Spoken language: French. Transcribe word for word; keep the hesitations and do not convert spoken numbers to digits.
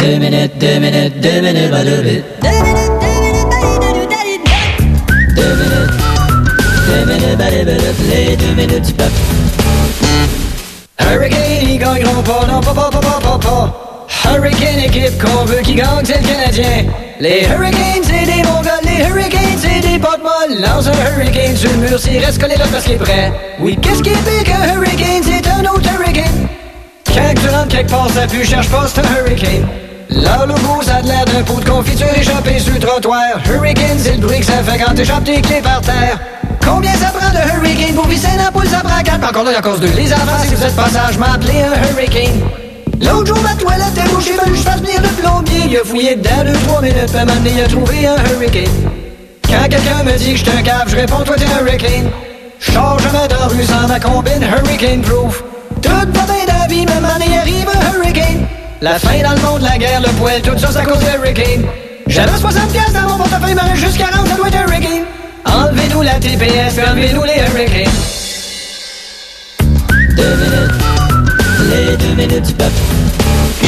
deux minutes, deux minutes, deux minutes, pas deux minutes. Deux minutes, deux minutes, deux minutes, deux minutes, les deux minutes du peuple. Hurricane, ils gagneront pas, non pas pas pas pas pas pas. Hurricane, équipe qu'on veut qui gagne, c'est le Canadien. Les Hurricanes, c'est des bons gars, les Hurricanes, c'est des potes molles. Lance un Hurricane sur le mur, s'il reste collé là parce qu'il est prêt. Oui, qu'est-ce qui est pire qu'un Hurricane, c'est un autre Hurricane. Quand tu rentres quelque part, ça pue, cherche pas, c'est un Hurricane. Leur logo, ça a l'air d'un pot de confiture échappé sur le trottoir. Hurricane, c'est le bruit que ça fait quand t'échappes tes clés par terre. Combien ça prend de Hurricane pour visser une ampoule, ça prend quatre. Encore là, il y a cause deux. Les enfants, si vous êtes passage, m'appelez un Hurricane. L'autre jour, ma toilette est bouchée, ben je fasse venir le plombier. Il a fouillé dedans deux, trois minutes, puis m'amener, il a trouvé un Hurricane. Quand quelqu'un me dit que j'suis un cave, je réponds, toi t'es un Hurricane. J'sors jamais dans la rue sans ma combine Hurricane Proof. Tout va bien dans la vie, même année arrive un Hurricane. La fin dans le monde, la guerre, le poil, tout ça, c'est à cause de Hurricane. J'avais soixante piastres dans mon portefeuille, mais juste quarante, ça doit être Hurricane. Enlevez-nous la T P S, enlevez-nous les Hurricanes. Deux minutes, les deux minutes du peuple.